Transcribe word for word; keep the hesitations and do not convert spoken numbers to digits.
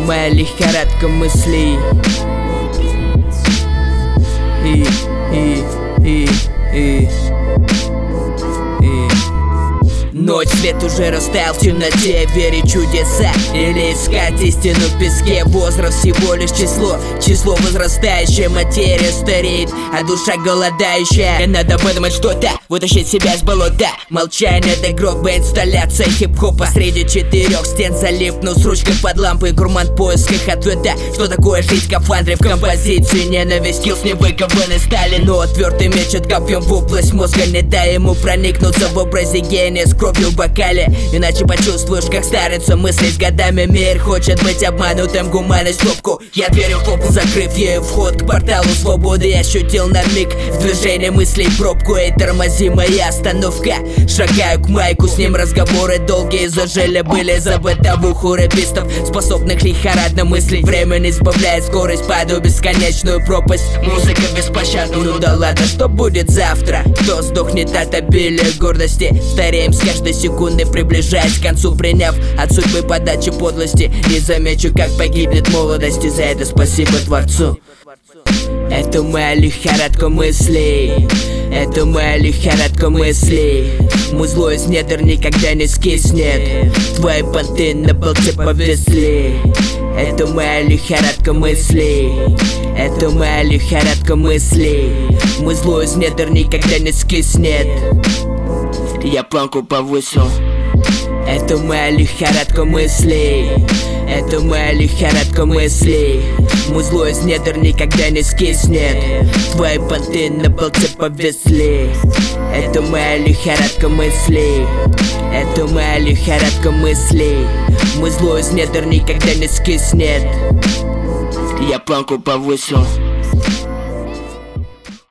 моя лихорадка мыслей. И, и, и, и, и. Ночь, свет уже растаял в темноте. Верить в чудеса или искать истину в песке. Возраст всего лишь число, число возрастающее. Материя стареет, а душа голодающая. И надо подумать что-то, вытащить себя из болота. Молчание до гроба, инсталляция хип-хопа. Среди четырех стен залипнув с ручкой под лампой. Гурман в поисках ответа. Что такое жизнь в скафандре в композиции? Ненависть, скиллс не выкованы стали. Но отвертый меч от копьем в область мозга. Не дай ему проникнуться в образе гения с кровью в бокале. Иначе почувствуешь, как старятся мысли с годами. Мир хочет быть обманутым, гуманность в топку. Я дверью хлопнул, закрыв ею вход к порталу свободы. Я ощутил на миг в движении мыслей пробку. И тормози моя остановка. Шагаю к майку, с ним разговоры долгие зажили. Были забыты в уху рэпистов, способных лихорадно мыслить. Время не сбавляет скорость, падаю в бесконечную пропасть. Музыка беспощадна, ну да ладно, что будет завтра? Кто сдохнет от обилия гордости? Стареем с каждой секунды, приближаясь к концу, приняв от судьбы подачи подлости. Не замечу, как погибнет молодость, и за это спасибо Творцу. Это моя лихорадка мыслей. Это моя лихорадка мыслей. Музло из недр никогда не скиснет. Твои понты на болте повисли. Это моя лихорадка мыслей. Это моя лихорадка мыслей. Музло из недр никогда не скиснет. Я планку повысил. Это моя лихорадка мыслей. Это моя лихорадка мыслей. Музло из недр никогда не скиснет. Твои понты на болте повисли. Это моя лихорадка мыслей. Это моя лихорадка мыслей. Музло из недр никогда не скиснет. Я планку повысил.